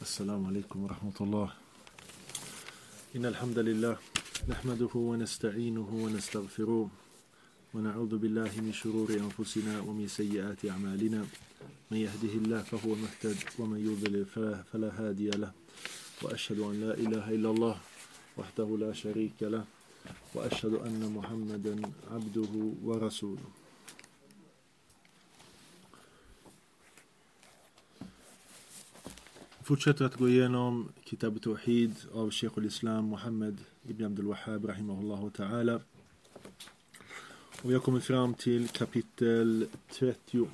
السلام عليكم ورحمة الله. إن الحمد لله نحمده ونستعينه ونستغفره ونعوذ بالله من شرور أنفسنا ومن سيئات أعمالنا. من يهده الله فهو مهتد ومن يضلل فلا هادي له. وأشهد أن لا إله إلا الله وحده لا شريك له وأشهد أن محمدا عبده ورسوله. Fortsätter att gå igenom Kitab Tawhid av Sheikh al-Islam Muhammad ibn Abdul Wahhab rahimahullah ta'ala. Och vi har kommit fram till kapitel 30.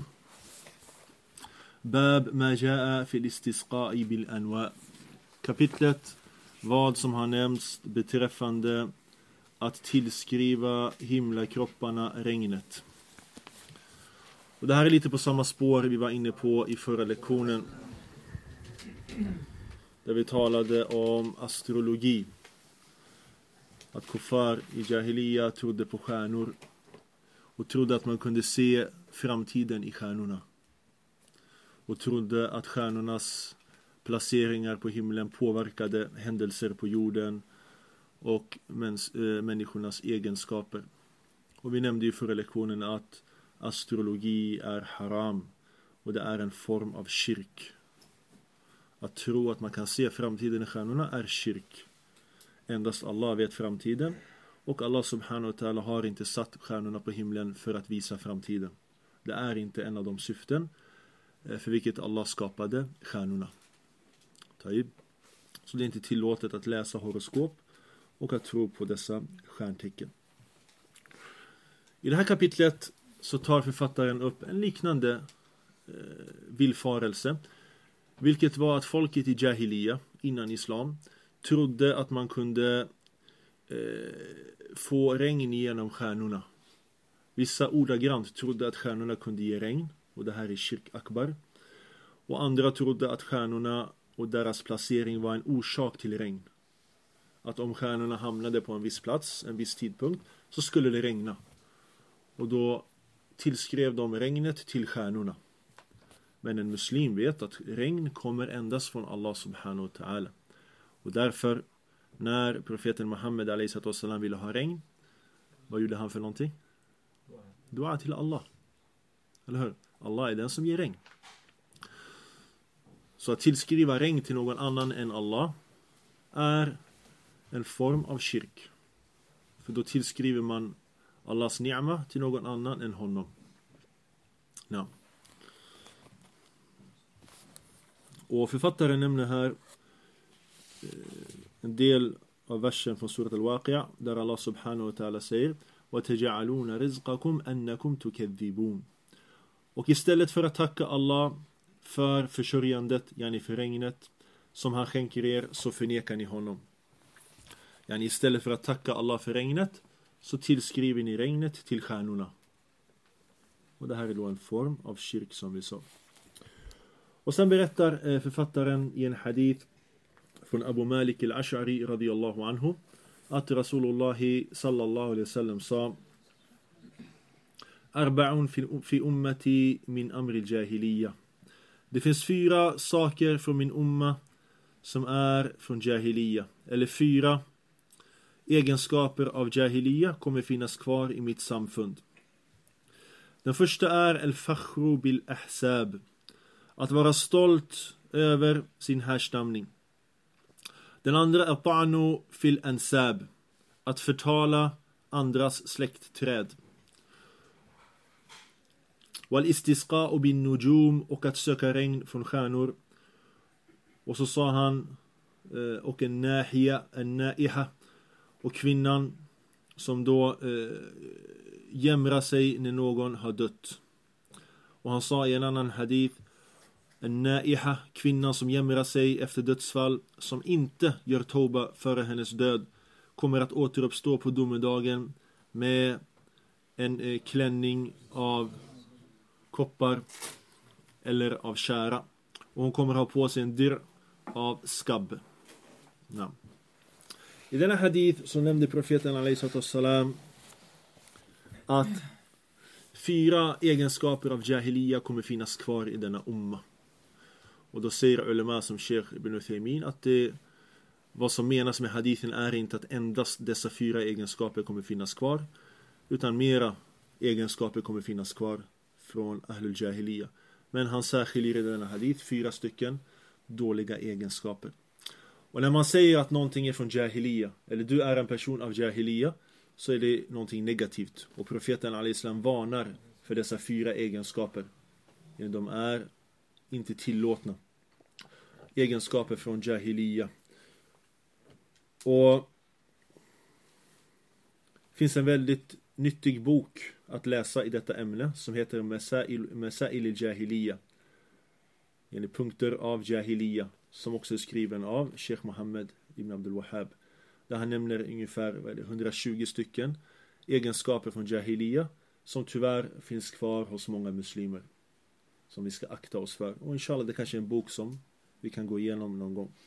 Bab ma jaa fi al-istisqa'i bil anwa. Kapitlet vad som har nämnts beträffande att tillskriva himlakropparna regnet. Och det här är lite på samma spår vi var inne på i förra lektionen, där vi talade om astrologi. Att kuffar i Jahiliya trodde på stjärnor och trodde att man kunde se framtiden i stjärnorna. Och trodde att stjärnornas placeringar på himlen påverkade händelser på jorden och människornas egenskaper. Och vi nämnde i förra lektionen att astrologi är haram och det är en form av shirk. Att tro att man kan se framtiden i stjärnorna är shirk. Endast Allah vet framtiden. Och Allah subhanahu wa ta'ala har inte satt stjärnorna på himlen för att visa framtiden. Det är inte en av de syften för vilket Allah skapade stjärnorna. Så det är inte tillåtet att läsa horoskop och att tro på dessa stjärntecken. I det här kapitlet så tar författaren upp en liknande villfarelse. Vilket var att folket i Jahiliya, innan islam, trodde att man kunde få regn genom stjärnorna. Vissa ordagrant trodde att stjärnorna kunde ge regn, och det här är shirk akbar. Och andra trodde att stjärnorna och deras placering var en orsak till regn. Att om stjärnorna hamnade på en viss plats, en viss tidpunkt, så skulle det regna. Och då tillskrev de regnet till stjärnorna. Men en muslim vet att regn kommer endast från Allah subhanahu wa ta'ala. Och därför, när profeten Muhammed a.s. ville ha regn, vad gjorde han för någonting? Dua till Allah. Eller hur? Allah är den som ger regn. Så att tillskriva regn till någon annan än Allah är en form av shirk. För då tillskriver man Allahs ni'ma till någon annan än honom. Ja. Och författaren nämner här en del av versen från surat al-Waqi'a, där Allah subhanahu wa ta'ala säger وَتَجَعَلُونَ رِزْقَكُمْ أَنَّكُمْ تُكَذِّبُونَ. Och istället för att tacka Allah för försörjandet, yani för regnet som han skänker er, så förnekar ni honom. Yani istället för att tacka Allah för regnet så tillskriver ni regnet till stjärnorna. Och det här är då en form av shirk, som vi sa. Och sen berättar författaren i en hadith från Abu Malik al-Ash'ari radiyallahu anhu att Rasulullah sallallahu alaihi wasallam sa: Arba'un fi ummati min amri al-jahiliya. Det finns 4 saker från min umma som är från jahiliya. Eller 4 egenskaper av jahiliya kommer finnas kvar i mitt samfund. Den första är al-fakhru bil-ahsab. Att vara stolt över sin härstamning. Den andra är ta'nu fil ansab. Att förtala andras släktträd. Wal istisqa'u bin nujum. Och att söka regn från stjärnor. Och så sa han och en na'iha. Och kvinnan som då jämrar sig när någon har dött. Och han sa i en annan hadith: en na'iha, kvinnan som jämrar sig efter dödsfall, som inte gör tauba före hennes död, kommer att återuppstå på domedagen med en klänning av koppar eller av kära. Och hon kommer ha på sig en dir av skabb. Ja. I denna hadith så nämnde profeten a.s. att 4 egenskaper av jahiliya kommer finnas kvar i denna umma. Och då säger ulema som Sheikh Ibn Uthaymin att vad som menas med hadithen är inte att endast dessa 4 egenskaper kommer finnas kvar, utan mera egenskaper kommer finnas kvar från Ahlul Jahiliya. Men han särskiljer i denna hadith 4 stycken dåliga egenskaper. Och när man säger att någonting är från Jahiliya, eller du är en person av Jahiliya, så är det någonting negativt. Och profeten al-Islam varnar för dessa 4 egenskaper. De är inte tillåtna. Egenskaper från Jahiliya. Och det finns en väldigt nyttig bok att läsa i detta ämne som heter Masail al-Jahiliya. Punkter av Jahiliya, som också är skriven av Sheikh Mohammed ibn Abdul Wahhab. Där han nämner ungefär 120 stycken egenskaper från Jahiliya som tyvärr finns kvar hos många muslimer, som vi ska akta oss för. Och inshallah, det kanske är en bok som vi kan gå igenom någon gång.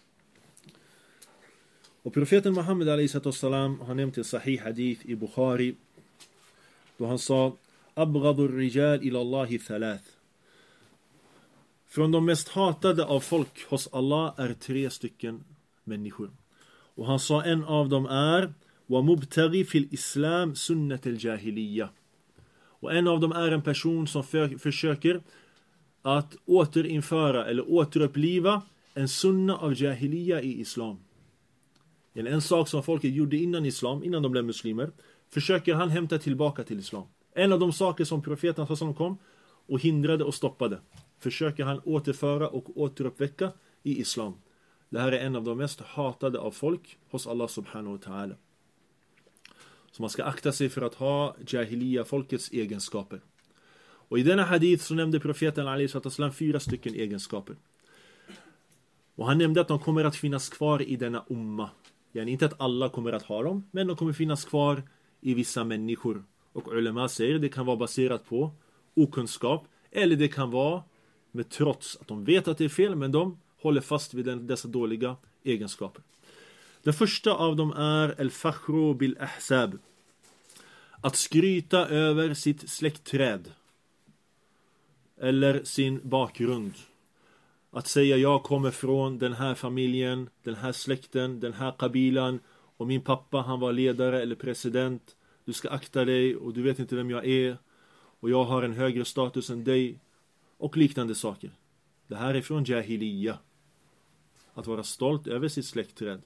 Och profeten Muhammed a.s. har nämnt en sahih hadith i Bukhari då han sa: Abghadur rijal ila Allahi thalath. Från de mest hatade av folk hos Allah är 3 stycken människor. Och han sa en av dem är wa mubtaghi fil islam sunnat al-jahiliya. Och en av dem är en person som försöker att återinföra eller återuppliva en sunna av jahiliya i islam. En sak som folket gjorde innan islam, innan de blev muslimer, försöker han hämta tillbaka till islam. En av de saker som profeten som kom och hindrade och stoppade, försöker han återföra och återuppväcka i islam. Det här är en av de mest hatade av folk hos Allah subhanahu wa ta'ala. Så man ska akta sig för att ha jahiliya, folkets egenskaper. Och i denna hadith så nämnde profeten a.s. 4 stycken egenskaper. Och han nämnde att de kommer att finnas kvar i denna umma. Inte att alla kommer att ha dem, men de kommer finnas kvar i vissa människor. Och ulema säger det kan vara baserat på okunskap, eller det kan vara med trots att de vet att det är fel, men de håller fast vid dessa dåliga egenskaper. Den första av dem är al-fakhru bil-ahsab. Att skryta över sitt släktträd eller sin bakgrund. Att säga jag kommer från den här familjen, den här släkten, den här kabilan, och min pappa han var ledare eller president. Du ska akta dig och du vet inte vem jag är och jag har en högre status än dig och liknande saker. Det här är från jahiliya. Att vara stolt över sitt släktträd.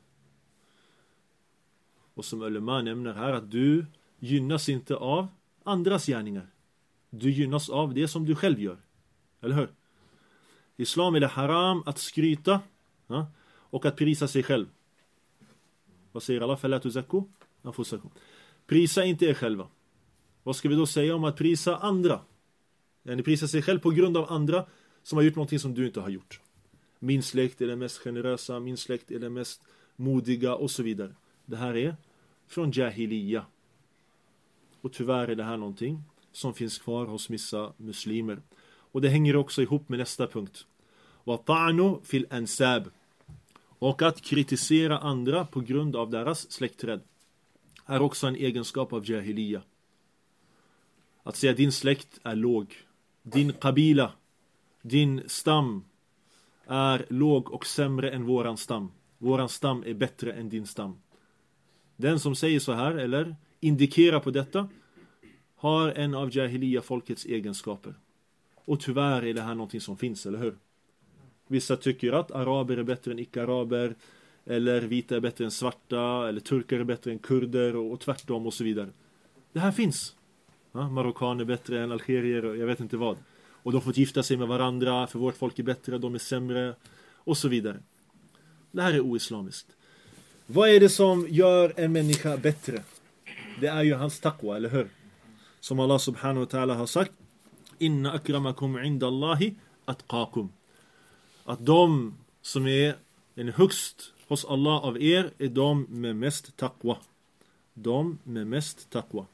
Och som ulema nämner här att du gynnas inte av andras gärningar. Du gynnas av det som du själv gör. Eller hur? Islam är det haram att skryta och att prisa sig själv. Vad säger Allah? Fala tuzakku anfusakum. Prisa inte er själva. Vad ska vi då säga om att prisa andra? Ni prisar sig själv på grund av andra som har gjort någonting som du inte har gjort. Min släkt är den mest generösa, min släkt är den mest modiga och så vidare. Det här är från jahiliya. Och tyvärr är det här någonting som finns kvar hos vissa muslimer. Och det hänger också ihop med nästa punkt. Wa ta'nu fil ansab. Och att kritisera andra på grund av deras släktträd är också en egenskap av jahiliya. Att säga din släkt är låg. Din kabila, din stam är låg och sämre än våran stam. Våran stam är bättre än din stam. Den som säger så här eller indikerar på detta har en av jahiliya folkets egenskaper. Och tyvärr är det här någonting som finns, eller hur? Vissa tycker att araber är bättre än icke-araber, eller vita är bättre än svarta, eller turkar är bättre än kurder och tvärtom och så vidare. Det här finns. Marockaner är bättre än algerier och jag vet inte vad. Och de får gifta sig med varandra, för vårt folk är bättre, de är sämre och så vidare. Det här är oislamiskt. Vad är det som gör en människa bättre? Det är ju hans taqwa, eller hur? Som Allah subhanahu wa ta'ala har sagt: Inna akramakum inda Allahi atqakum. Att de som är en högst hos Allah av er är de med mest taqwa. De med mest taqwa.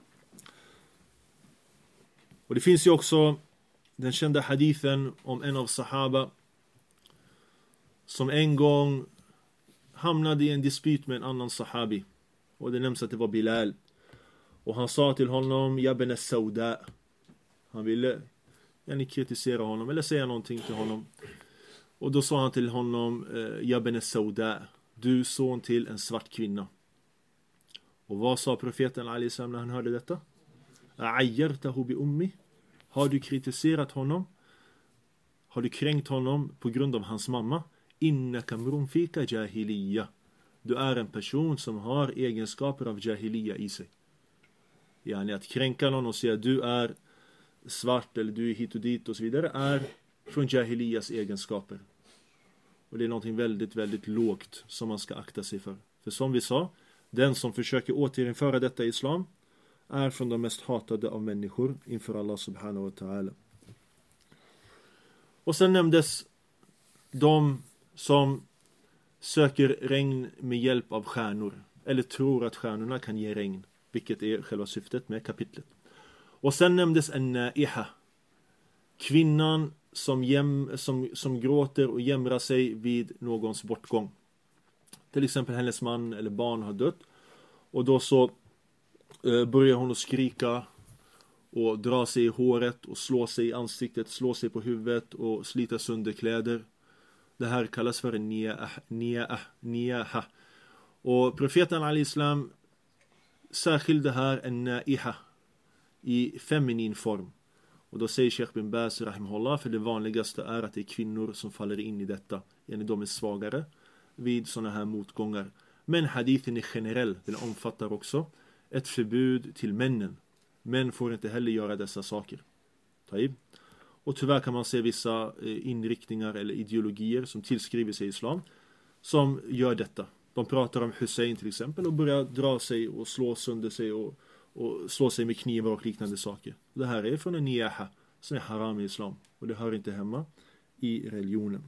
Och det finns ju också den kända hadithen om en av sahaba som en gång hamnade i en dispyt med en annan sahabi. Och det nämns att det var Bilal. Och han sa till honom: Ya ben as-sauda. Han ville kritisera honom eller säga någonting till honom. Och då sa han till honom, Jabene Sauda, du son till en svart kvinna. Och vad sa profeten Ali Islam när han hörde detta? A'ayyartahu bi ummi? Har du kritiserat honom? Har du kränkt honom på grund av hans mamma? Innaka mrun fika jahiliya. Du är en person som har egenskaper av jahiliya i sig. Yani att kränka någon och säga att du är svart eller du är hit och dit och så vidare är från jahiliyas egenskaper. Och det är någonting väldigt, väldigt lågt som man ska akta sig för. För som vi sa, den som försöker återinföra detta i islam är från de mest hatade av människor inför Allah subhanahu wa ta'ala. Och sen nämndes de som söker regn med hjälp av stjärnor. Eller tror att stjärnorna kan ge regn. Vilket är själva syftet med kapitlet. Och sen nämndes en na'iha. Kvinnan som gråter och jämrar sig vid någons bortgång. Till exempel hennes man eller barn har dött. Och då så börjar hon att skrika och dra sig i håret och slå sig i ansiktet, slå sig på huvudet och slita sönder kläder. Det här kallas för niyaha. Och profeten Ali Islam särskilde här en na'iha i feminin form. Och då säger Sheikh bin Baz rahimahullah, för det vanligaste är att det är kvinnor som faller in i detta. De är svagare vid sådana här motgångar. Men hadithen är generell, den omfattar också ett förbud till männen. Män får inte heller göra dessa saker. Taib. Och tyvärr kan man se vissa inriktningar eller ideologier som tillskriver sig islam som gör detta. De pratar om Hussein till exempel och börjar dra sig och slå sönder sig och slå sig med knivar och liknande saker. Det här är från en niyaha som är haram i islam. Och det hör inte hemma i religionen.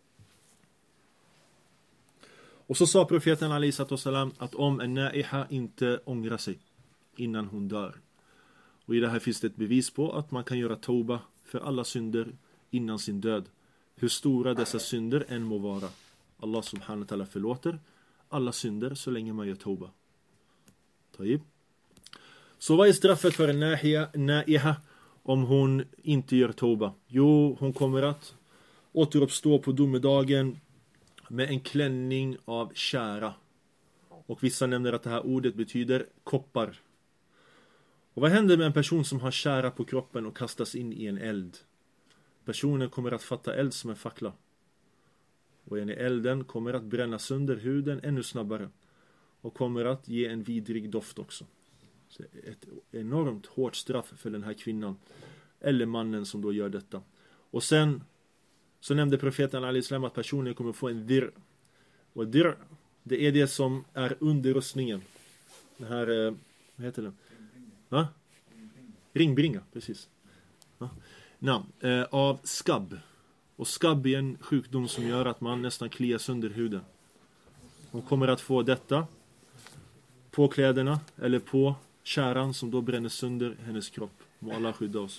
Och så sa profeten Ali sallam att om en na'iha inte ångrar sig innan hon dör. Och i det här finns det ett bevis på att man kan göra tauba för alla synder innan sin död. Hur stora dessa synder än må vara. Allah subhanahu wa ta'ala förlåter alla synder så länge man gör tauba. Taib. Så vad är straffet för en na'iha om hon inte gör tauba? Jo, hon kommer att återuppstå på domedagen med en klänning av kära. Och vissa nämner att det här ordet betyder koppar. Och vad händer med en person som har kära på kroppen och kastas in i en eld? Personen kommer att fatta eld som en fackla. Och elden kommer att bränna sönder huden ännu snabbare. Och kommer att ge en vidrig doft också. Så ett enormt hårt straff för den här kvinnan. Eller mannen som då gör detta. Och sen så nämnde profeten Ali Islam att personen kommer få en dir. Och dir, det är det som är under rustningen. Det här, vad heter det? Va? Ringbringa, precis. Ja. Av skabb. Och skabb är en sjukdom som gör att man nästan kliar sönder huden. Hon kommer att få detta på kläderna eller på käran som då bränner sönder hennes kropp. Må Allah skydda oss.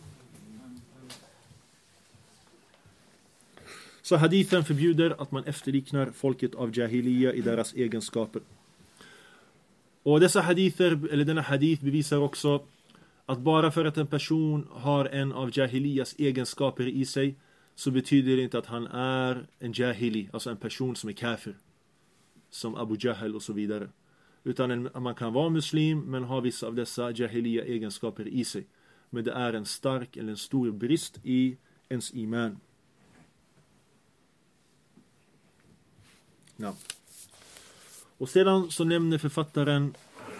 Så hadithen förbjuder att man efterliknar folket av jahiliya i deras egenskaper. Och dessa hadither, eller denna hadith bevisar också att bara för att en person har en av jahiliyas egenskaper i sig så betyder det inte att han är en jahili, alltså en person som är kafir. Som Abu Jahl och så vidare. Utan man kan vara muslim men ha vissa av dessa jahiliya egenskaper i sig. Men det är en stark eller en stor brist i ens iman. Ja. Och sedan så nämner författaren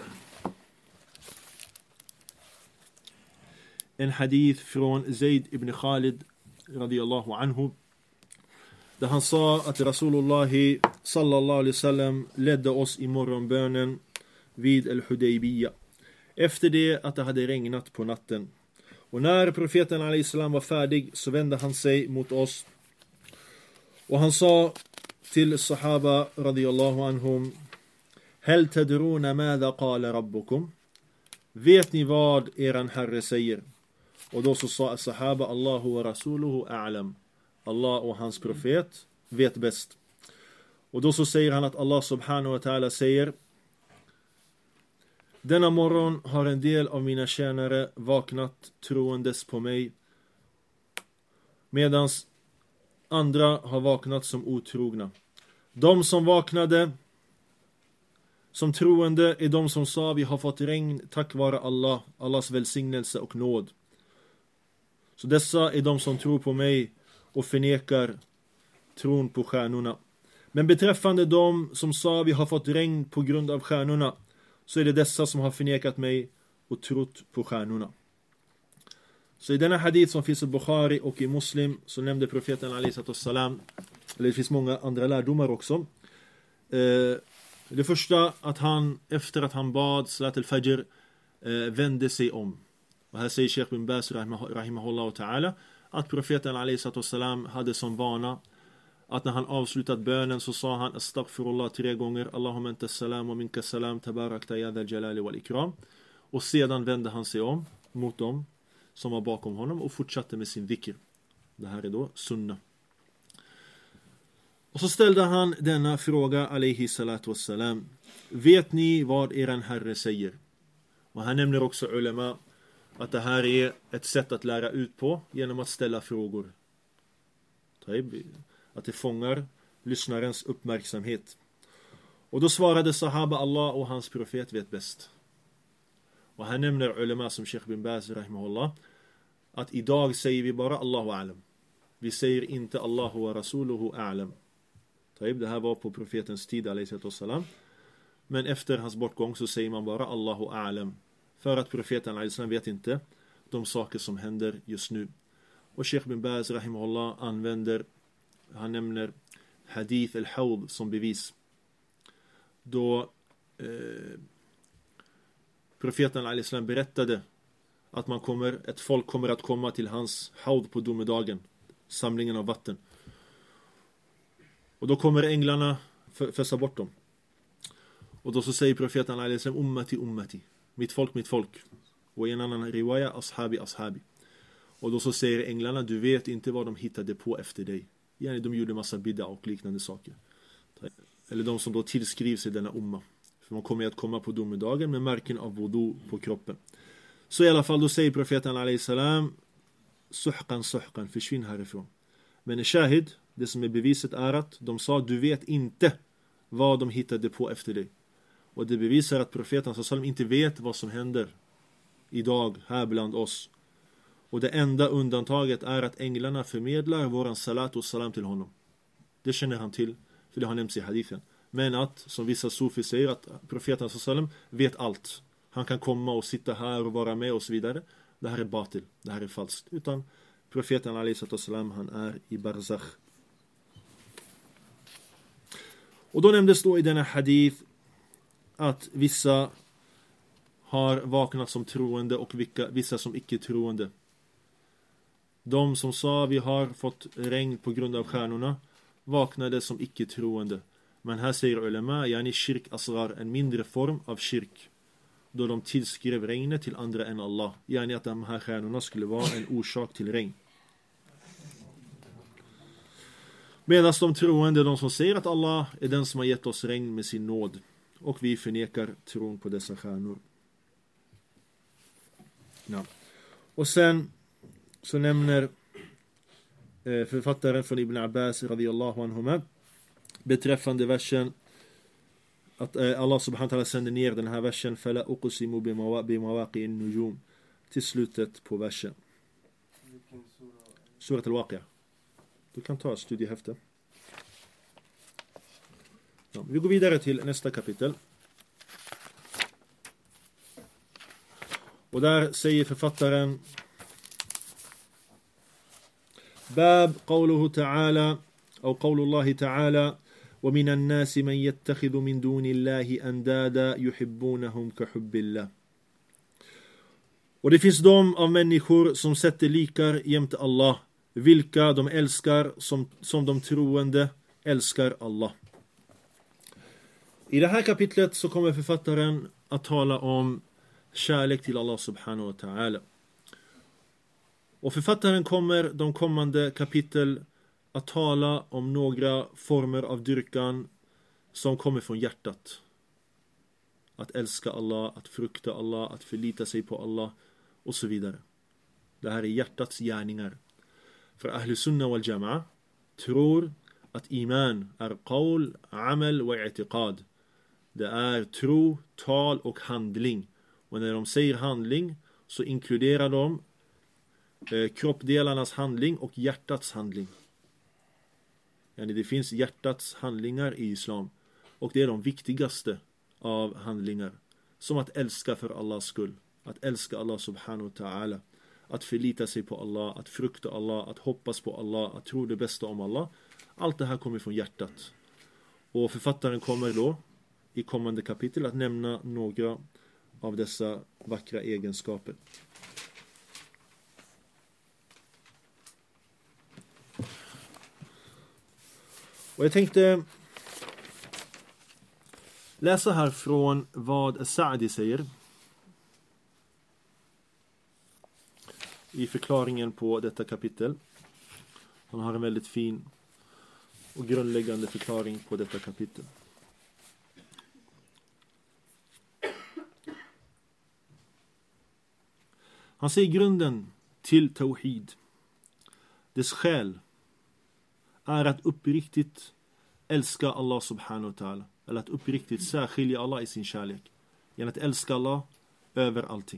en hadith från Zaid ibn Khalid radiyallahu anhu. Där han sa att Rasulullah sallallahu alaihi wasallam ledde oss i morgonbönen vid al-Hudaybiyah. Efter det att det hade regnat på natten. Och när profeten alaihi salam var färdig så vände han sig mot oss. Och han sa till sahaba radiyallahu anhum: Hel tadruna madha qala rabbukum? Vet ni vad eran herre säger? Och då så sa sahaba: Allahu wa rasuluhu a'lam. Allah och hans profet vet bäst. Och då så säger han att Allah subhanahu wa ta'ala säger: Denna morgon har en del av mina tjänare vaknat troendes på mig, medans andra har vaknat som otrogna. De som vaknade som troende är de som sa vi har fått regn tack vare Allah, Allahs välsignelse och nåd. Så dessa är de som tror på mig och förnekar tron på stjärnorna. Men beträffande de som sa vi har fått regn på grund av stjärnorna, så är det dessa som har förnekat mig och trott på stjärnorna. Så i denna hadith som finns i Bukhari och i Muslim, så nämnde profeten alaihi salam, eller det finns många andra lärdomar också. Det första, att han efter att han bad salat al-fajr vände sig om. Och här säger Sheikh bin Baz rahimahullah ta'ala att profeten alaihi salam hade som vana att när han avslutat bönen så sa han astaghfirullah 3 gånger, Allahumma anta salam wa minka salam tabarakta ya dhal jalali wal ikram. Och sedan vände han sig om mot dem som var bakom honom och fortsatte med sin dhikr. Det här är då sunna. Och så ställde han denna fråga alaihi salatu wassalam: vet ni vad eran herre säger? Och han nämner också ulema att det här är ett sätt att lära ut på genom att ställa frågor. Att det fångar lyssnarens uppmärksamhet. Och då svarade sahaba Allah och hans profet vet bäst. Och han nämner ulema som Sheikh bin Baz rahimahullah att idag säger vi bara Allahu a'lam. Vi säger inte Allahu wa rasuluhu a'lam. Det här var på profetens tid alaihi salam. Men efter hans bortgång så säger man bara Allahu a'lam. För att profeten alaihi salam vet inte de saker som händer just nu. Och Sheikh bin Baz rahimahullah han nämner hadith al-hawd som bevis. Då profeten alaihi salam berättade att ett folk kommer att komma till hans hawd på domedagen, samlingen av vatten. Och då kommer änglarna fösa bort dem. Och då så säger profeten alaihi salam ummati ummati, mitt folk. Och i en annan riwaya ashabi ashabi. Och då så säger änglarna, du vet inte vad de hittade på efter dig. De gjorde massa bidda och liknande saker. Eller de som då tillskrivs i denna umma. För man kommer att komma på domedagen med märken av wudu på kroppen. Så i alla fall då säger profeten alaihi salam suhqan, försvinn härifrån. Men shahid, det som är beviset är att de sa du vet inte vad de hittade på efter dig. Och det bevisar att profeten sallam inte vet vad som händer idag här bland oss. Och det enda undantaget är att änglarna förmedlar våran salat och salam till honom. Det känner han till, för det har nämnts i hadithen. Men att, som vissa sufi säger, att profeten sallam vet allt. Han kan komma och sitta här och vara med och så vidare. Det här är batil, det här är falskt. Utan profeten alaihi salam, han är i barzakh. Och då nämndes då i denna hadith att vissa har vaknat som troende och vissa som icke troende. De som sa vi har fått regn på grund av stjärnorna vaknade som icke troende. Men här säger ulema, yani shirk asghar, en mindre form av shirk. Då de tillskrev regnet till andra än Allah. Yani att de här stjärnorna skulle vara en orsak till regn. Medan de troende, de som säger att Allah är den som har gett oss regn med sin nåd. Och vi förnekar tron på dessa stjärnor. Ja. Och sen så nämner författaren från Ibn Abbas radiyallahu anhuma beträffande versen att Allah subhanahu wa ta'ala sänder ner den här versen fala uqsimu bimawaqi'in nujum till slutet på versen. Surat al-Waqi'a. Du kan ta studiehäfte. Ja, vi går vidare till nästa kapitel. Och där säger författaren باب قوله تعالى أو قول الله تعالى ومن الناس من يتخذ من دون الله أندادا يحبونهم كحب الله. Och det finns de av människor som sätter likar jämte Allah, vilka de älskar som de troende älskar Allah. I det här kapitlet så kommer författaren att tala om kärlek till Allah subhanahu wa ta'ala. Och författaren kommer de kommande kapitel att tala om några former av dyrkan som kommer från hjärtat. Att älska Allah, att frukta Allah, att förlita sig på Allah och så vidare. Det här är hjärtats gärningar. För Ahl Sunnah wal Jama'a tror att iman är qawl, amal och i'tiqad. Det är tro, tal och handling. Och när de säger handling så inkluderar de kroppdelarnas handling och hjärtats handling. Det finns hjärtats handlingar i islam. Och det är de viktigaste av handlingar. Som att älska för Allahs skull. Att älska Allah subhanahu wa ta'ala. Att förlita sig på Allah. Att frukta Allah. Att hoppas på Allah. Att tro det bästa om Allah. Allt det här kommer från hjärtat. Och författaren kommer då i kommande kapitel att nämna några av dessa vackra egenskaper. Och jag tänkte läsa här från vad Sa'di säger i förklaringen på detta kapitel. Han har en väldigt fin och grundläggande förklaring på detta kapitel. Han säger grunden till tawhid, dess skäl, är att uppriktigt älska Allah subhanahu wa ta'ala. Eller att uppriktigt särskilja Allah i sin kärlek. Genom att älska Allah över allting.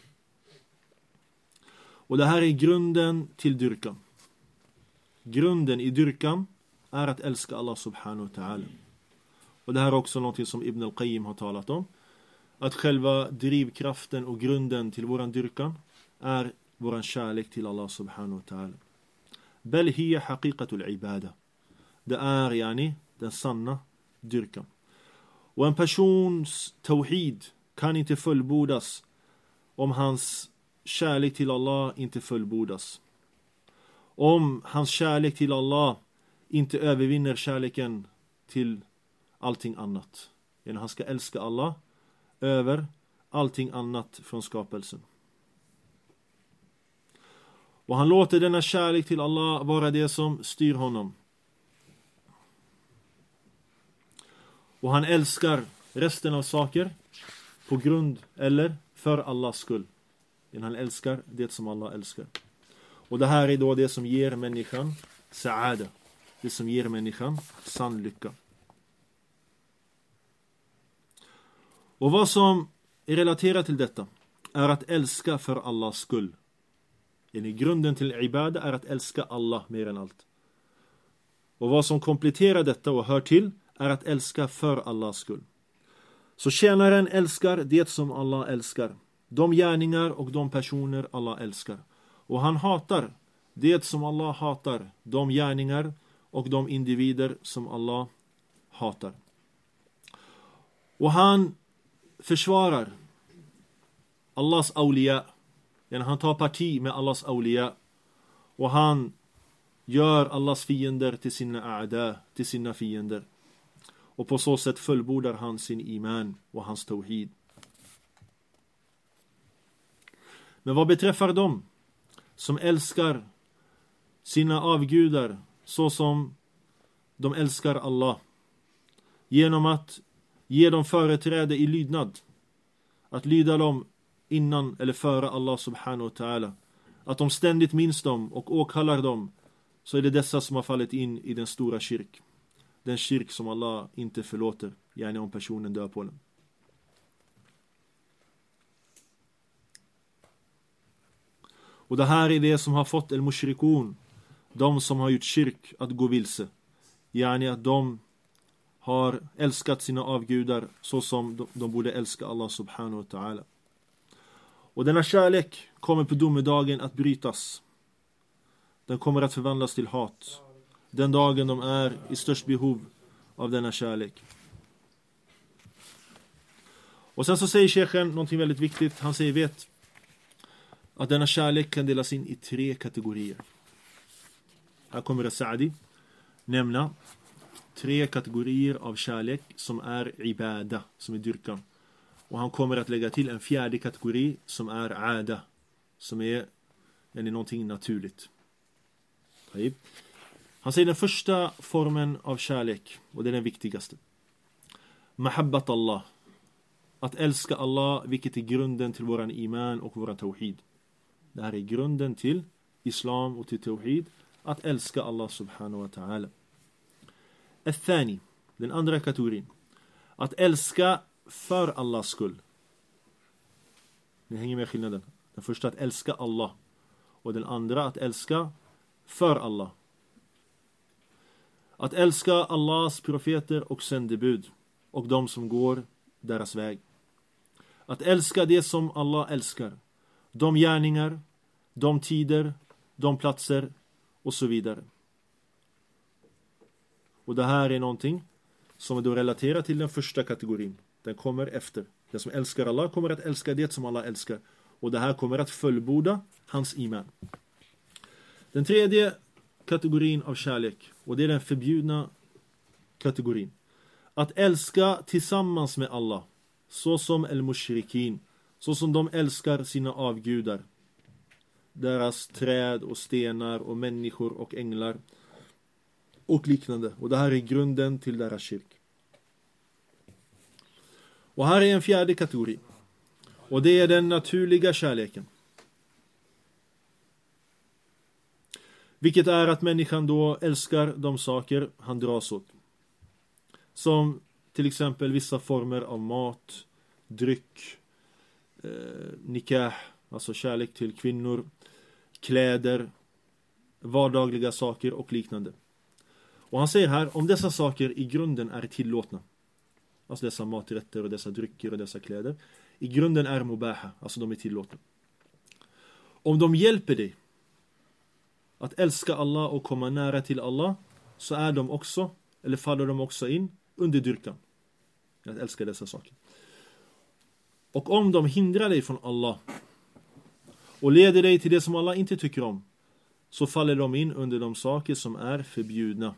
Och det här är grunden till dyrkan. Grunden i dyrkan är att älska Allah subhanahu wa ta'ala. Och det här är också något som Ibn al-Qayyim har talat om. Att själva drivkraften och grunden till våran dyrkan är våran kärlek till Allah subhanahu wa ta'ala. Bel hiya haqiqatul ibada. Det är den sanna dyrkan. Och en persons tawhid kan inte fullbordas om hans kärlek till Allah inte fullbordas. Om hans kärlek till Allah inte övervinner kärleken till allting annat. Han ska älska Allah över allting annat från skapelsen. Och han låter denna kärlek till Allah vara det som styr honom. Och han älskar resten av saker på grund eller för Allahs skull. Han älskar det som Allah älskar. Och det här är då det som ger människan sa'ada. Det som ger människan sann lycka. Och vad som är relaterat till detta är att älska för Allahs skull. Grunden till ibada är att älska Allah mer än allt. Och vad som kompletterar detta och hör till är att älska för Allahs skull. Så tjänaren älskar det som Allah älskar. De gärningar och de personer Allah älskar. Och han hatar det som Allah hatar. De gärningar och de individer som Allah hatar. Och han försvarar Allahs awliya. Han tar parti med Allahs awliya. Och han gör Allahs fiender till sina a'da, till sina fiender. Och på så sätt fullbordar han sin iman och hans tawhid. Men vad beträffar dem som älskar sina avgudar så som de älskar Allah, genom att ge dem företräde i lydnad, att lyda dem innan eller före Allah subhanahu wa ta'ala, att de ständigt minns dem och åkallar dem, så är det dessa som har fallit in i den stora kyrk. Den kyrk som Allah inte förlåter, gärna om personen dör på den. Och det här är det som har fått al-mushrikun, de som har gjort kyrk, att gå vilse. Gärna att de har älskat sina avgudar så som de borde älska Allah subhanahu wa ta'ala. Och denna kärlek kommer på domedagen att brytas. Den kommer att förvandlas till hat. Den dagen de är i störst behov av denna kärlek. Och sen så säger Sheikhen någonting väldigt viktigt. Han säger, vet att denna kärlek kan delas in i 3 kategorier. Här kommer Sa'di nämna 3 kategorier av kärlek som är ibada, som är dyrkan. Och han kommer att lägga till en 4:e kategori som är ada, som är någonting naturligt. Han säger den första formen av kärlek, och det är den viktigaste. Mahabbat Allah. Att älska Allah, vilket är grunden till våran iman och våran tawhid. Det här är grunden till islam och till tawhid. att älska Allah subhanahu wa ta'ala. الثاني, den andra kategorin. Att älska för Allahs skull. Ni hänger med skillnaden. Den första att älska Allah. Och den andra att älska för Allah. Att älska Allahs profeter och sändebud. Och de som går deras väg. Att älska det som Allah älskar. De gärningar, de tider, de platser och så vidare. Och det här är någonting som är då relaterat till den första kategorin. Den kommer efter. Den som älskar Allah kommer att älska det som Allah älskar. Och det här kommer att fullborda hans iman. Den tredje kategorin av kärlek. Och det är den förbjudna kategorin. Att älska tillsammans med Allah. Så som al-mushrikin. Så som de älskar sina avgudar. Deras träd och stenar och människor och änglar. Och liknande. Och det här är grunden till deras kyrk. Och här är en fjärde kategori. Och det är den naturliga kärleken. Vilket är att människan då älskar de saker han dras åt. Som till exempel vissa former av mat, dryck, nikah, alltså kärlek till kvinnor, kläder, vardagliga saker och liknande. Och han säger här, om dessa saker i grunden är tillåtna, alltså dessa maträtter och dessa drycker och dessa kläder, i grunden är mubaha, alltså de är tillåtna. Om de hjälper dig att älska Allah och komma nära till Allah, så är de också, eller faller de också in under dyrkan. Att älska dessa saker. Och om de hindrar dig från Allah och leder dig till det som Allah inte tycker om, så faller de in under de saker som är förbjudna.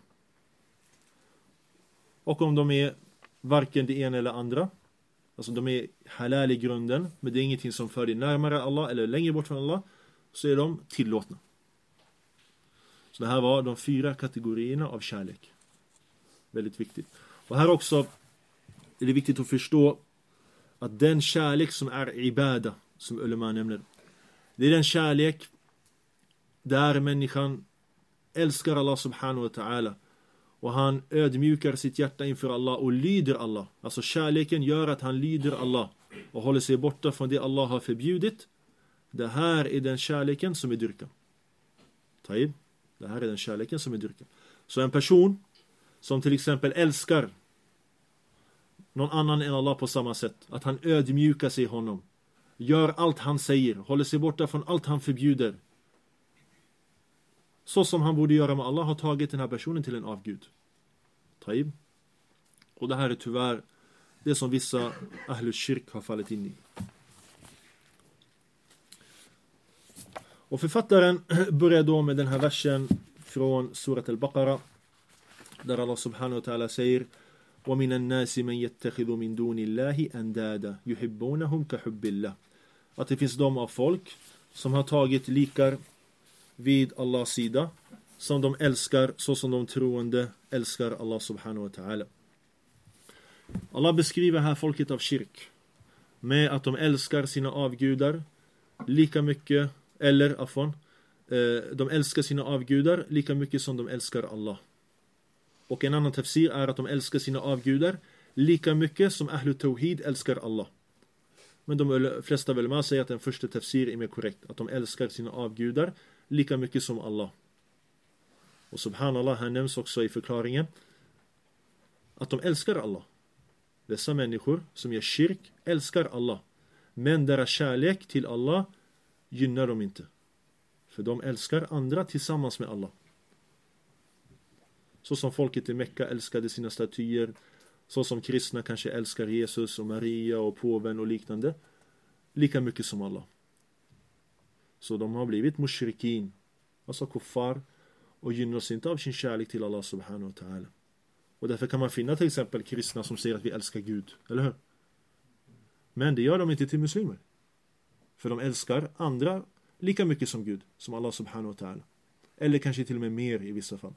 Och om de är varken det ena eller andra, alltså de är halal i grunden, men det är ingenting som för dig närmare Allah eller längre bort från Allah, så är de tillåtna. Så det här var de 4 kategorierna av kärlek. Väldigt viktigt. Och här också är det viktigt att förstå att den kärlek som är ibada, som ulema nämner, det är den kärlek där människan älskar Allah subhanahu wa ta'ala och han ödmjukar sitt hjärta inför Allah och lyder Allah. Alltså kärleken gör att han lyder Allah och håller sig borta från det Allah har förbjudit. Det här är den kärleken som är dyrkan. Taib. Det här är den kärleken som är dyrkan. Så en person som till exempel älskar någon annan än Allah på samma sätt, att han ödmjukar sig honom, gör allt han säger, håller sig borta från allt han förbjuder, så som han borde göra med Allah, har tagit den här personen till en avgud. Taib. Och det här är tyvärr det som vissa ahlus shirk har fallit in i. Och författaren börjar då med den här versen från Surat al-Baqarah, där Allah subhanahu wa ta'ala säger: وَمِنَ النَّاسِ مَنْ يَتَّخِذُ مِنْ دُونِ اللَّهِ أَنْدَادًا يُحِبُّونَهُمْ كَحُبِّ اللَّهِ. Att det finns de av folk som har tagit likar vid Allahs sida, som de älskar så som de troende älskar Allah subhanahu wa ta'ala. Allah beskriver här folket av shirk med att de älskar sina avgudar lika mycket, eller de älskar sina avgudar lika mycket som de älskar Allah. Och en annan tafsir är att de älskar sina avgudar lika mycket som Ahlu Tawhid älskar Allah. Men de flesta ulema säger att den första tafsir är mer korrekt, att de älskar sina avgudar lika mycket som Allah. Och subhanallah, här nämns också i förklaringen att de älskar Allah. Dessa människor som gör shirk älskar Allah, men deras kärlek till Allah gynnar dem inte, för de älskar andra tillsammans med Allah. Så som folket i Mekka älskade sina statyer, så som kristna kanske älskar Jesus och Maria och påven och liknande lika mycket som Allah. Så de har blivit mushrikin, alltså kuffar, och gynnas inte av sin kärlek till Allah subhanahu wa ta'ala. Och därför kan man finna till exempel kristna som säger att vi älskar Gud, eller hur? Men det gör de inte till muslimer, för de älskar andra lika mycket som Gud, som Allah subhanahu wa ta'ala, eller kanske till och med mer i vissa fall.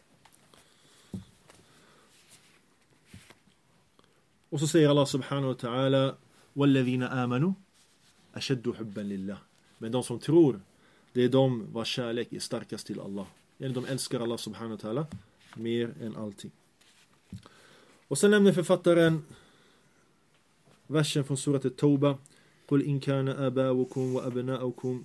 Och så säger Allah subhanahu wa ta'ala: وَالَّذِينَ آمَنُوا أَشَدُّ حُبًّا لِلَّهِ. Men de som tror, det är de vars kärlek är starkast till Allah. De älskar Allah subhanahu wa ta'ala mer än allting. Och sen nämner författaren versen från surat at-Tawbah. Qul in kana aba'ukum wa abna'ukum,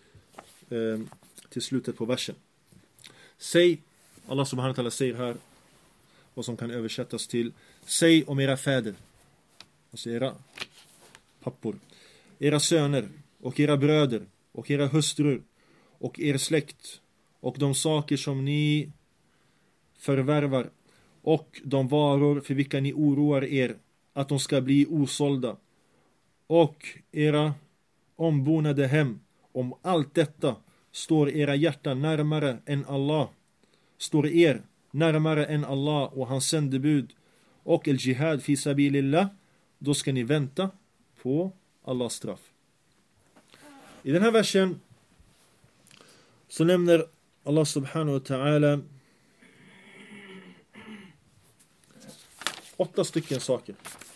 till slutet på versen. Säg, Allah subhanahu wa ta'ala säger här, vad som kan översättas till: säg om era fäder, alltså era pappor, era söner och era bröder och era hustrur och er släkt och de saker som ni förvärvar och de varor för vilka ni oroar er att de ska bli osålda och era ombonade hem. Om allt detta står era hjärtan närmare än Allah, står er närmare än Allah och hans sändebud och el-jihad fi sabilillah, då ska ni vänta på Allahs straff. I den här versen så nämner Allah subhanahu wa ta'ala 8 stycken saker.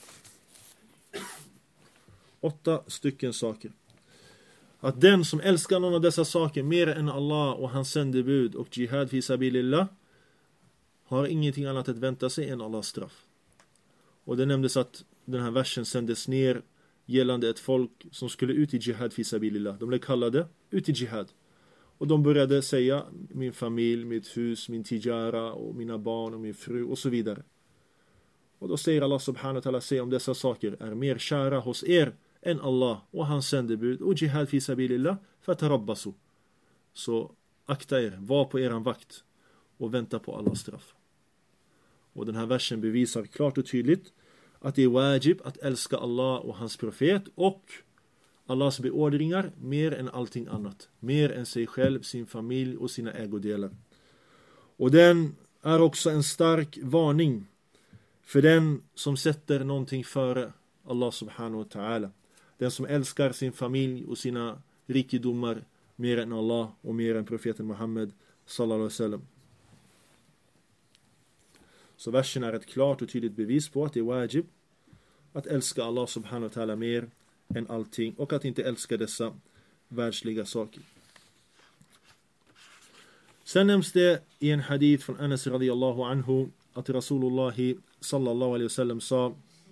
8 stycken saker. Att den som älskar någon av dessa saker mer än Allah och hans sändebud och jihad fi sabilillah har ingenting annat att vänta sig än Allahs straff. Och det nämndes att den här versen sändes ner gällande ett folk som skulle ut i jihad fi sabilillah. De blev kallade ut i jihad. Och de började säga: min familj, mitt hus, min tijara och mina barn och min fru och så vidare. Och då säger Allah subhanahu wa ta'ala: säg om dessa saker är mer kära hos er än Allah och hans sändebud och jihad fi sabilillah, fatarabbasu. Så akta er, var på eran vakt och vänta på Allahs straff. Och den här versen bevisar klart och tydligt att det är wajib att älska Allah och hans profet och Allahs beordringar mer än allting annat. Mer än sig själv, sin familj och sina ägodelar. Och den är också en stark varning för den som sätter någonting före Allah subhanahu wa ta'ala. Den som älskar sin familj och sina rikedomar mer än Allah och mer än profeten Muhammed sallallahu alaihi wasallam. Så versen är ett klart och tydligt bevis på att det är wajib att älska Allah subhanahu wa ta'ala mer än allting och att inte älska dessa världsliga saker. Sen nämns det i en hadith från Anas radiyallahu anhu att Rasulullah sallallahu alaihi wasallam sa: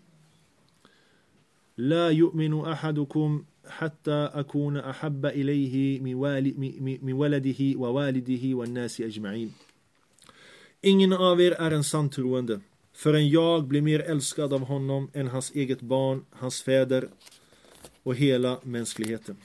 La yu'minu ahadukum hatta akuna ahabba ilayhi min waladihi wa walidihi wa nasi ajma'in. Ingen av er är en sann troende förrän jag blir mer älskad av honom än hans eget barn, hans fäder och hela mänskligheten.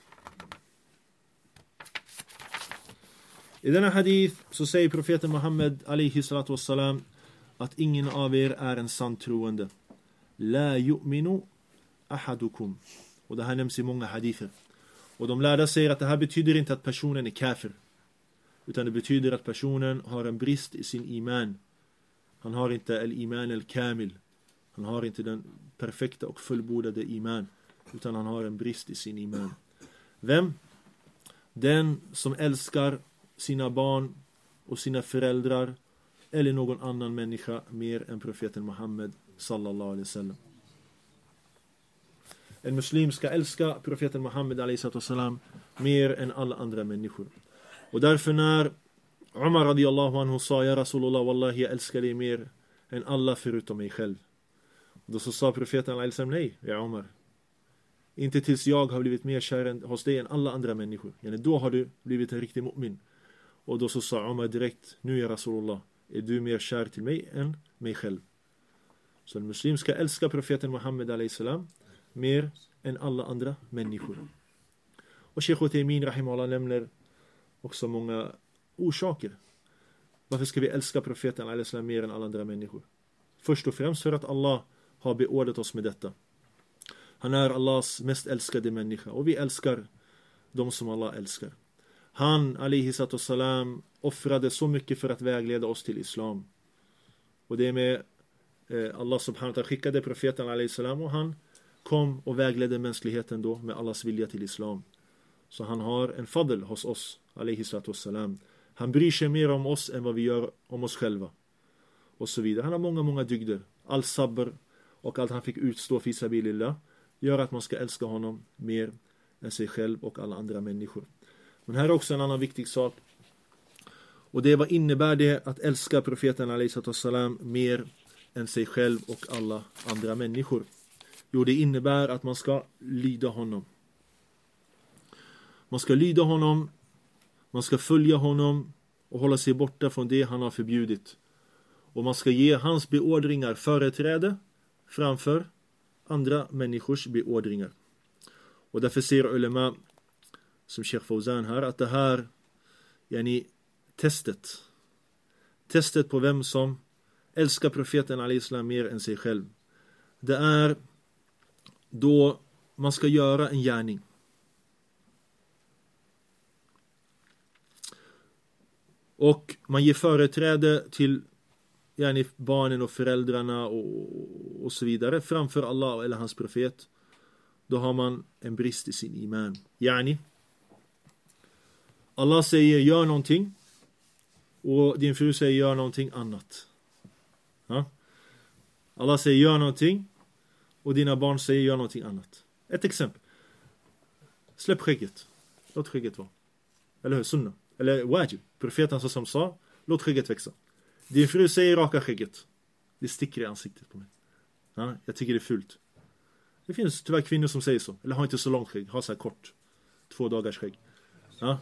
I denna hadith så säger profeten Muhammed alayhi salatu wassalam att ingen av er är en sann troende. La yu'minu ahadukum. Och det här nämns i många hadither. Och de lärda säger att det här betyder inte att personen är kafir, utan det betyder att personen har en brist i sin iman. Han har inte al-iman al-kamil. Han har inte den perfekta och fullbordade iman, utan han har en brist i sin iman. Vem? Den som älskar sina barn och sina föräldrar eller någon annan människa mer än profeten Muhammed sallallahu alaihi wasallam. En muslim ska älska profeten Muhammed alaihi wasallam mer än alla andra människor. Och därför när Umar radiyallahu anhu sa: ja Rasulullah, wallahi jag älskar dig mer än alla förutom mig själv. Då så sa profeten alaihi wasallam: nej, ja Umar, inte tills jag har blivit mer kär hos dig än alla andra människor. Då har du blivit en riktig mu'min. Och då så sa Umar direkt: nu ja Rasulullah, är du mer kär till mig än mig själv. Så en muslim ska älska profeten Muhammed alaihi salam mer än alla andra människor. Och Sheikh Uthaymeen rahimahullah nämner också många orsaker. Varför ska vi älska profeten alaihi salam mer än alla andra människor? Först och främst för att Allah har beordrat oss med detta. Han är Allahs mest älskade människa och vi älskar de som Allah älskar. Han alaihi salam offrade så mycket för att vägleda oss till islam. Och det är med Allah subhanahu wa ta'ala skickade profeten alaihi salam och han kom och vägledde mänskligheten då med Allahs vilja till islam. Så han har en fadl hos oss alaihi salam. Han bryr sig mer om oss än vad vi gör om oss själva. Och så vidare. Han har många dygder. All sabr och allt han fick utstå fi sabilillah gör att man ska älska honom mer än sig själv och alla andra människor. Men här är också en annan viktig sak. Och det, vad innebär det att älska profeten alaihissalam mer än sig själv och alla andra människor? Jo, det innebär att man ska lyda honom. Man ska lyda honom, man ska följa honom och hålla sig borta från det han har förbjudit. Och man ska ge hans beordringar företräde framför andra människors beordringar. Och därför ser ulema som Sheikh Fawzan här att det här testet på vem som älskar profeten alaihissalam mer än sig själv. Det är då man ska göra en gärning. Och man ger företräde till barnen och föräldrarna och så vidare framför Allah eller hans profet. Då har man en brist i sin iman. Allah säger gör någonting och din fru säger gör någonting annat. Ja? Allah säger gör någonting och dina barn säger gör någonting annat. Ett exempel. Släpp skägget. Låt skägget vara. Eller hur? Sunna. Eller wajib. Profeten som sa, låt skägget växa. Din fru säger raka skägget. Det sticker i ansiktet på mig. Ja? Jag tycker det är fult. Det finns tyvärr kvinnor som säger så. Eller har inte så långt skägg. Har så här kort. 2 dagars skägg. Ja?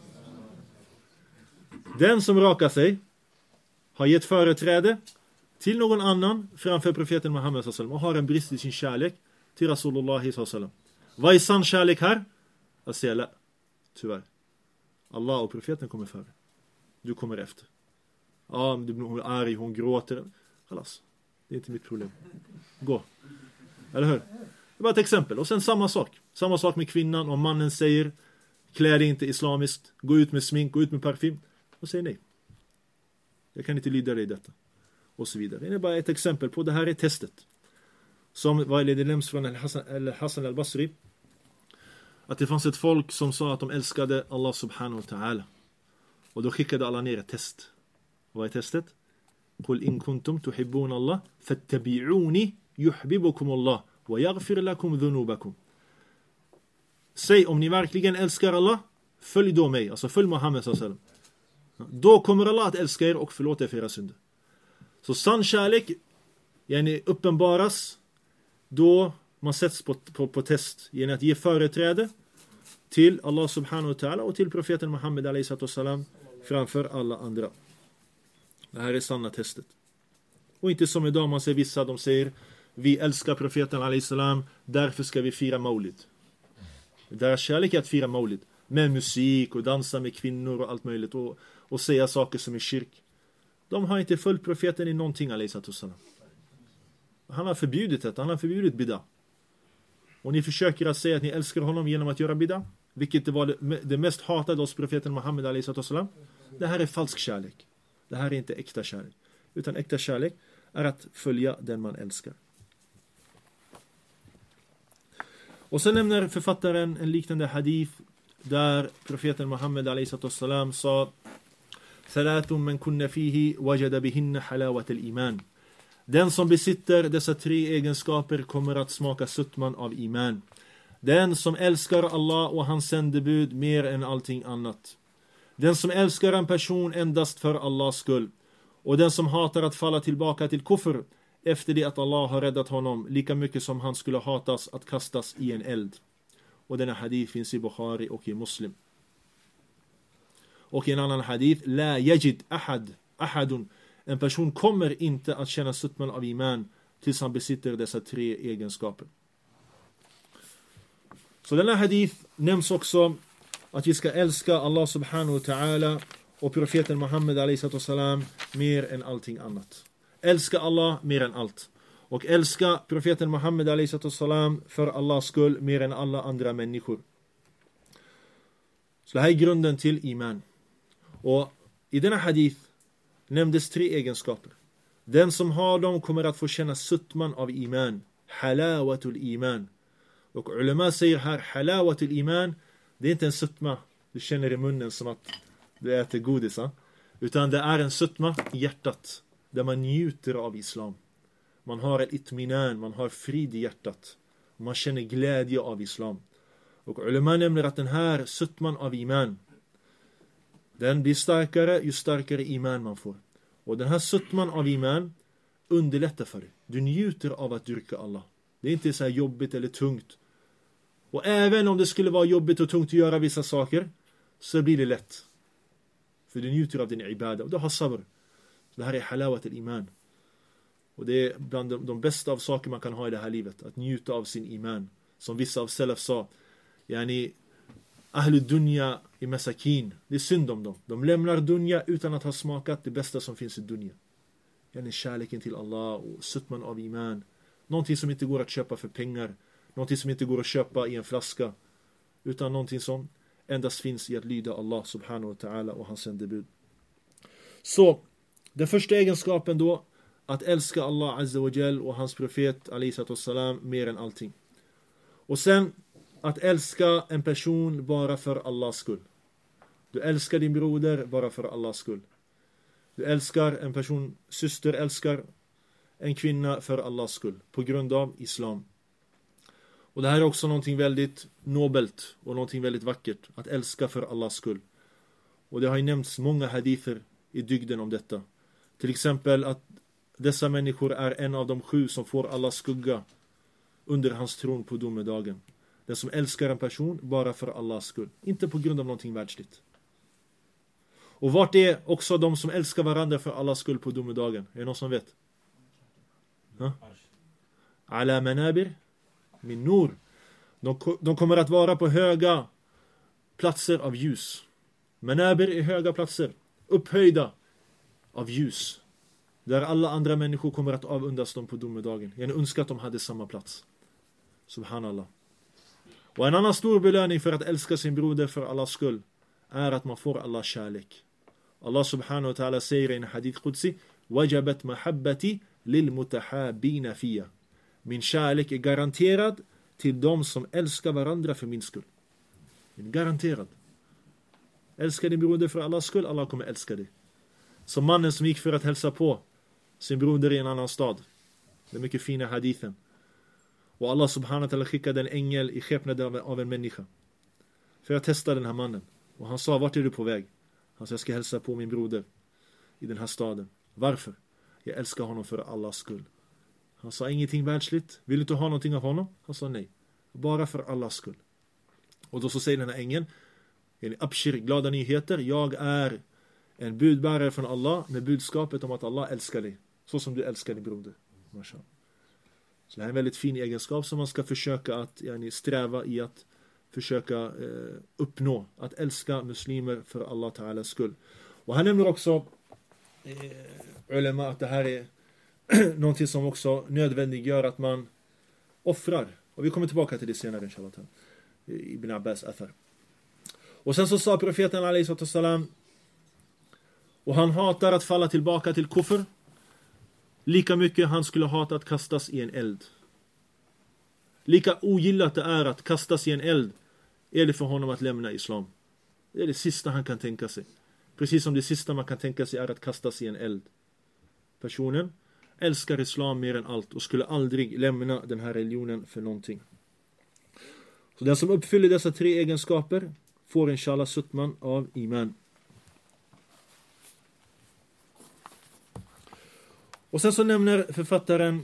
Den som rakar sig har gett företräde till någon annan framför profeten Muhammed sallam och har en brist i sin kärlek till Rasulullah sallam. Vad är sann kärlek här? Jag säger la. Tyvärr. Allah och profeten kommer före. Du kommer efter. Ja, hon är arg, hon gråter. Halas. Det är inte mitt problem. Gå. Eller hur? Det var ett exempel. Och sen samma sak. Samma sak med kvinnan. Om mannen säger klä dig inte islamiskt. Gå ut med smink, gå ut med parfym. Och säger nej. Jag kan inte lyda dig i detta. Och så vidare. Det är bara ett exempel på det här är testet. Som vad det nämns från Hassan al-Basri. Att det fanns ett folk som sa att de älskade Allah subhanahu wa ta'ala. Och då skickade Allah ner ett test. Vad är testet? Qul in kuntum tuhibbun Allah fattabi'uni yuhibbukum Allah wa yaghfir lakum dhunubakum. Säg om ni verkligen älskar Allah, följ då mig, alltså följ Muhammed sallallahu alaihi wasallam. Då kommer Allah att älska er och förlåta er för era synder. Så sann kärlek uppenbaras då man sätts på test genom att ge företräde till Allah subhanahu wa ta'ala och till profeten Muhammed alaihi wasallam framför alla andra. Det här är sanna testet. Och inte som idag man ser vissa, de säger vi älskar profeten alaihi salam, därför ska vi fira maulid. Deras kärlek är att fira maulid med musik och dansa med kvinnor och allt möjligt och säga saker som är kyrk. De har inte följt profeten i någonting alaihi salam. Han har förbjudit det, han har förbjudit bid'a. Och ni försöker att säga att ni älskar honom genom att göra bid'a, vilket det var det mest hatade hos profeten Muhammed alaihi salam. Det här är falsk kärlek. Det här är inte äkta kärlek. Utan äkta kärlek är att följa den man älskar. Och sen nämner författaren en liknande hadith där profeten Muhammed alaihi salam sa Salatun man kunna fihi wajada bihinna halawat al-iman. Den som besitter dessa 3 egenskaper kommer att smaka suttman av iman. Den som älskar Allah och hans sändebud mer än allting annat. Den som älskar en person endast för Allahs skull. Och den som hatar att falla tillbaka till kufr efter det att Allah har räddat honom lika mycket som han skulle hatas att kastas i en eld. Och denna hadith finns i Bukhari och i Muslim. Och i en annan hadith la yajid ahadun. En person kommer inte att känna suttman av iman tills han besitter dessa 3 egenskaper. Så denna hadith nämns också att vi ska älska Allah subhanahu wa ta'ala och profeten Muhammed alaihi salam mer än allting annat. Älska Allah mer än allt. Och älska profeten Muhammed alaihi salam för Allahs skull mer än alla andra människor. Så det här är grunden till iman. Och i denna hadith nämndes 3 egenskaper. Den som har dem kommer att få känna suttman av iman. Halawatul iman. Och ulema säger här halawatul iman. Det är inte en suttma du känner i munnen som att du äter godis. Utan det är en suttma i hjärtat. Där man njuter av islam. Man har ett itminan, man har frid i hjärtat. Man känner glädje av islam. Och ulema nämner att den här suttman av iman, Den blir starkare ju starkare iman man får. Och den här suttman av iman underlättar för dig. Du njuter av att dyrka Allah. Det är inte så här jobbigt eller tungt. Och även om det skulle vara jobbigt och tungt att göra vissa saker, så blir det lätt. För du njuter av din ibada och du har sabr. Det här är halawat al-iman. Och det är bland de bästa av saker man kan ha i det här livet. Att njuta av sin iman. Som vissa av salaf sa. Yani, ahlu dunya i masakin. Det är synd om dem. De lämnar dunya utan att ha smakat det bästa som finns i dunya. Yani kärleken till Allah och suttman av iman. Någonting som inte går att köpa för pengar. Någonting som inte går att köpa i en flaska. Utan någonting som endast finns i att lyda Allah subhanahu wa ta'ala och hans sändebud. Så, den första egenskapen då, att älska Allah azza wa jal och hans profet alayhi salam mer än allting. Och sen att älska en person bara för Allahs skull. Du älskar din broder bara för Allahs skull. Du älskar en person, syster älskar en kvinna för Allahs skull. På grund av islam. Och det här är också någonting väldigt nobelt och någonting väldigt vackert. Att älska för Allahs skull. Och det har ju nämnts många hadither i dygden om detta. Till exempel att dessa människor är en av de 7 som får Allahs skugga under hans tron på domedagen. Den som älskar en person bara för Allahs skull. Inte på grund av någonting världsligt. Och vart är också de som älskar varandra för Allahs skull på domedagen? Är det någon som vet? Ala manabir min nur. De kommer att vara på höga platser av ljus. Manabir är höga platser. Upphöjda av ljus. Där alla andra människor kommer att avundas dem på domedagen. Jag önskar att de hade samma plats. Subhanallah. Och en annan stor belöning för att älska sin broder för Allahs skull är att man får Allahs kärlek. Allah subhanahu wa ta'ala säger i en hadith qudsi: Wajabat mahabbati lil mutahabina fiya. Min kärlek är garanterad till de som älskar varandra för min skull. Garanterad. Älskar din broder för Allahs skull, Allah kommer älska dig. Som mannen som gick för att hälsa på sin broder i en annan stad. Det är mycket fina hadithen. Och Allah subhanahu wa ta'ala skickade en ängel i skepnaden av en människa. För att testa den här mannen. Och han sa: vart är du på väg? Han sa: jag ska hälsa på min broder i den här staden. Varför? Jag älskar honom för Allahs skull. Han sa: ingenting världsligt. Vill du inte ha någonting av honom? Han sa: nej. Bara för Allahs skull. Och då så säger den här ängeln: Abshir, glada nyheter. Jag är en budbärare från Allah med budskapet om att Allah älskar dig. Så som du älskar din broder. Mashallah. Så det här är en väldigt fin egenskap som man ska försöka att sträva i att försöka uppnå. Att älska muslimer för Allah Ta'alas skull. Och han nämner också ulema att det här är någonting som också nödvändiggör att man offrar. Och vi kommer tillbaka till det senare inshallah. Ibn Abbas athar. Och sen så sa profeten alayhi salam, och han hatar att falla tillbaka till kufr lika mycket han skulle hata att kastas i en eld. Lika ogillat det är att kastas i en eld är det för honom att lämna islam. Det är det sista han kan tänka sig. Precis som det sista man kan tänka sig är att kastas i en eld. Personen älskar islam mer än allt och skulle aldrig lämna den här religionen för någonting. Så den som uppfyller dessa 3 egenskaper får inshallah suttman av iman. Och sen så nämner författaren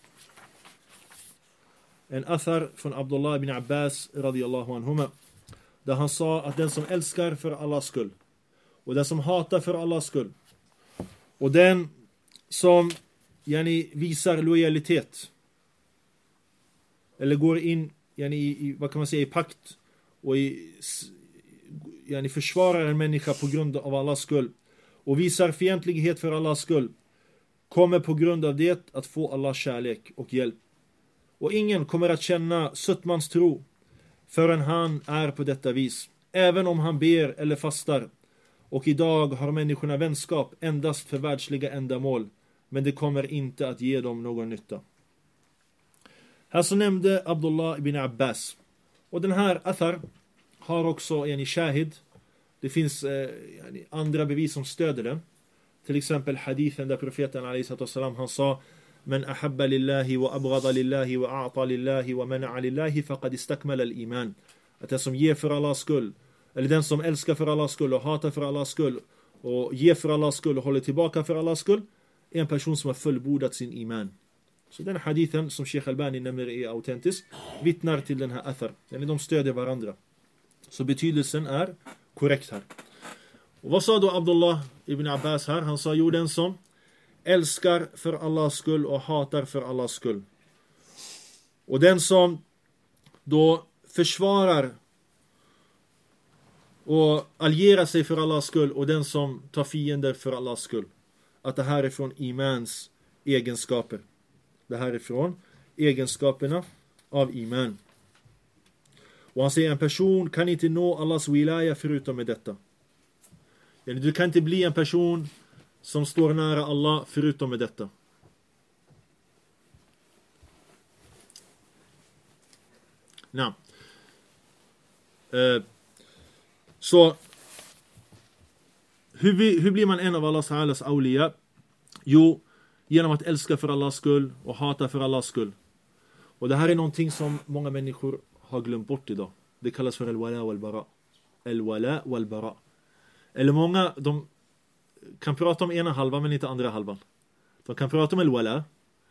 en athar från Abdullah ibn Abbas radiyallahu anhuma, där han sa att den som älskar för Allahs skull och den som hatar för Allahs skull och den som visar lojalitet eller går in i vad kan man säga, i pakt och försvarar en människa på grund av Allahs skull och visar fientlighet för Allahs skull, kommer på grund av det att få Allahs kärlek och hjälp. Och ingen kommer att känna suttmans tro förrän han är på detta vis. Även om han ber eller fastar. Och idag har människorna vänskap endast för världsliga ändamål. Men det kommer inte att ge dem någon nytta. Här så nämnde Abdullah ibn Abbas. Och den här athar har också shahid. Det finns andra bevis som stöder den. Till exempel hadithen där profeten alayhi han sa: Men ahabba lillahi wa abghada lillahi wa a'ta lillahi wa mana'a lillahi faqad istakmala al-iman. Att den som ger för Allahs skull eller den som älskar för Allahs skull och hatar för Allahs skull och ger för Allahs skull och håller tillbaka för Allahs skull, är en person som har fullbordat sin iman. Så den hadithen som Sheikh Albani nämner är autentisk, vittnar till den här athar. De stödjer varandra. Så betydelsen är korrekt här. Och vad sa då Abdullah ibn Abbas här? Han sa, jo, den som älskar för Allahs skull och hatar för Allahs skull. Och den som då försvarar och allierar sig för Allahs skull, och den som tar fiender för Allahs skull. Att det här är från imans egenskaper. Det här är från egenskaperna av iman. Och han säger, en person kan inte nå Allahs wilaya förutom med detta. Du kan inte bli en person som står nära Allah förutom med detta. Nej. Så hur blir man en av Allahs Ta'alas awliya? Jo, genom att älska för Allahs skull och hata för Allahs skull. Och det här är någonting som många människor har glömt bort idag. Det kallas för al-wala wal-bara. Al-wala wal-bara. Eller många, de kan prata om ena halvan men inte andra halvan. De kan prata om al-wala,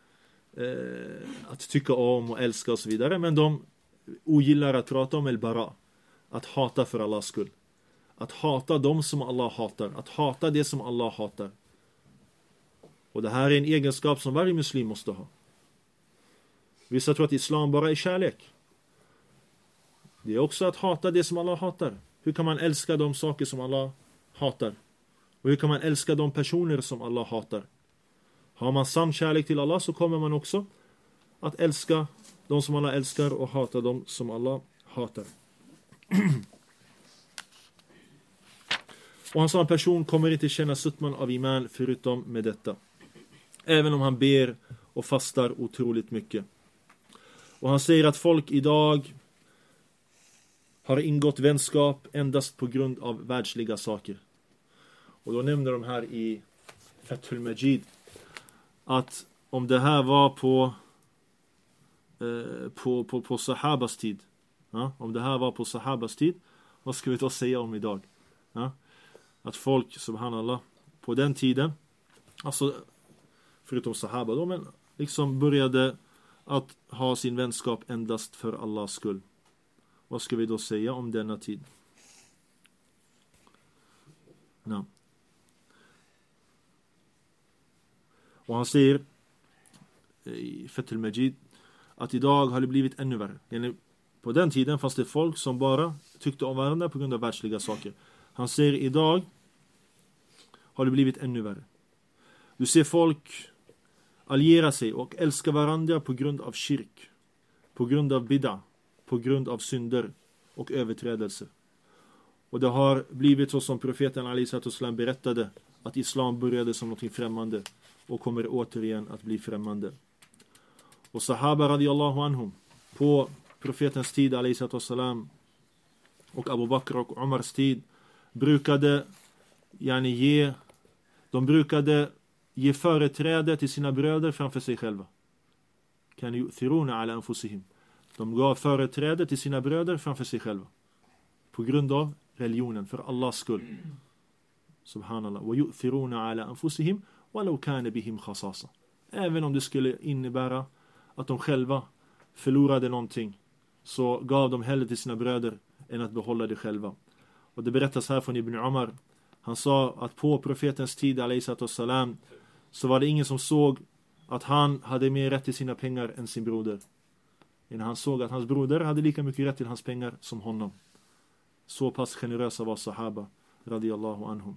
att tycka om och älska och så vidare, men de ogillar att prata om al-bara, att hata för Allahs skull. Att hata dem som Allah hatar. Att hata det som Allah hatar. Och det här är en egenskap som varje muslim måste ha. Vissa tror att islam bara är kärlek. Det är också att hata det som Allah hatar. Hur kan man älska de saker som Allah hatar? Och hur kan man älska de personer som Allah hatar? Har man sann kärlek till Allah, så kommer man också att älska de som Allah älskar och hata de som Allah hatar. Och han sa, en person kommer inte känna suttman av iman förutom med detta. Även om han ber och fastar otroligt mycket. Och han säger att folk idag har ingått vänskap endast på grund av världsliga saker. Och då nämner de här i Fathul Majid att om det här var på Sahabas tid, ja? Om det här var på Sahabas tid, vad ska vi då säga om idag? Ja? Att folk, subhanallah, på den tiden, alltså förutom Sahaba då, men liksom började att ha sin vänskap endast för Allahs skull. Vad ska vi då säga om denna tid? Ja. Och han säger i Fathul Majid att idag har det blivit ännu värre. På den tiden fanns det folk som bara tyckte om varandra på grund av världsliga saker. Han säger idag har det blivit ännu värre. Du ser folk alliera sig och älska varandra på grund av shirk, på grund av bid'a, på grund av synder och överträdelser. Och det har blivit så som profeten Ali Satt berättade, att islam började som något främmande och kommer återigen att bli främmande. Och sahaba radiyallahu anhum på profetens tid Ali Satt och Abu Bakr och Umars tid brukade ge företräde till sina bröder framför sig själva. Kan yu'thiruna ala anfusihim. De gav företräde till sina bröder framför sig själva. På grund av religionen, för Allahs skull. Subhanallah. Wa yu'thiruna ala anfusihim walau kana bihim khasasa. Även om det skulle innebära att de själva förlorade någonting, så gav de hellre till sina bröder än att behålla det själva. Och det berättas här från Ibn Umar. Han sa att på profetens tid alayhissalam, så var det ingen som såg att han hade mer rätt till sina pengar än sin broder. Men han såg att hans broder hade lika mycket rätt till hans pengar som honom. Så pass generösa var sahaba radiyallahu anhum.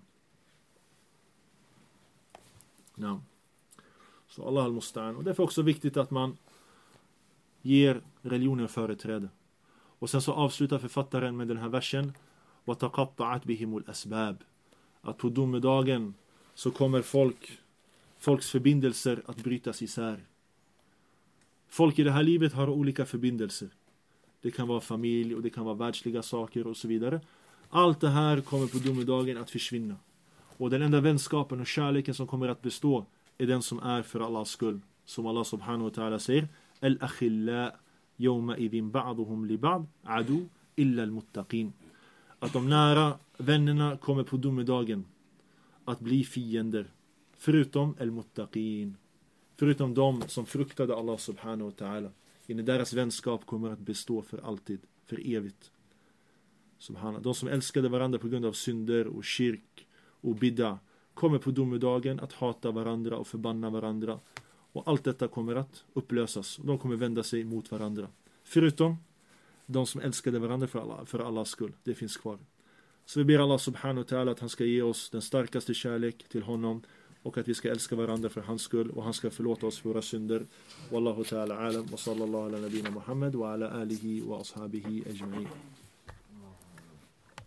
Ja. Så Allah al-Musta'an. Och därför är också viktigt att man ger religionen företräde. Och sen så avslutar författaren med den här versen: وَتَقَطَّعَتْ بِهِمُ الْأَسْبَابِ. Att på domedagen så kommer folks förbindelser att brytas isär. Folk i det här livet har olika förbindelser. Det kan vara familj och det kan vara världsliga saker och så vidare. Allt det här kommer på domedagen att försvinna. Och den enda vänskapen och kärleken som kommer att bestå är den som är för Allahs skull. Som Allah subhanahu wa ta'ala säger: Al-akhilla yawma idhin ba'duhum li ba'd adu illa al-muttaqin. att de nära vännerna kommer på domedagen att bli fiender. Förutom al-muttaqin. Förutom de som fruktade Allah subhanahu wa ta'ala. Deras vänskap kommer att bestå för alltid, för evigt. Subhanallah. De som älskade varandra på grund av synder och kyrk och bidda kommer på domedagen att hata varandra och förbanna varandra. Och allt detta kommer att upplösas. De kommer vända sig mot varandra. Förutom de som älskade varandra för Allahs skull. Det finns kvar. Så vi ber Allah subhanahu wa ta'ala att han ska ge oss den starkaste kärlek till honom. Och att vi ska älska varandra för hans skull. Och han ska förlåta oss för våra synder. Wallahu ta'ala alam. Wa sallallahu ala nabina Muhammad wa ala alihi wa ashabihi ajma'in.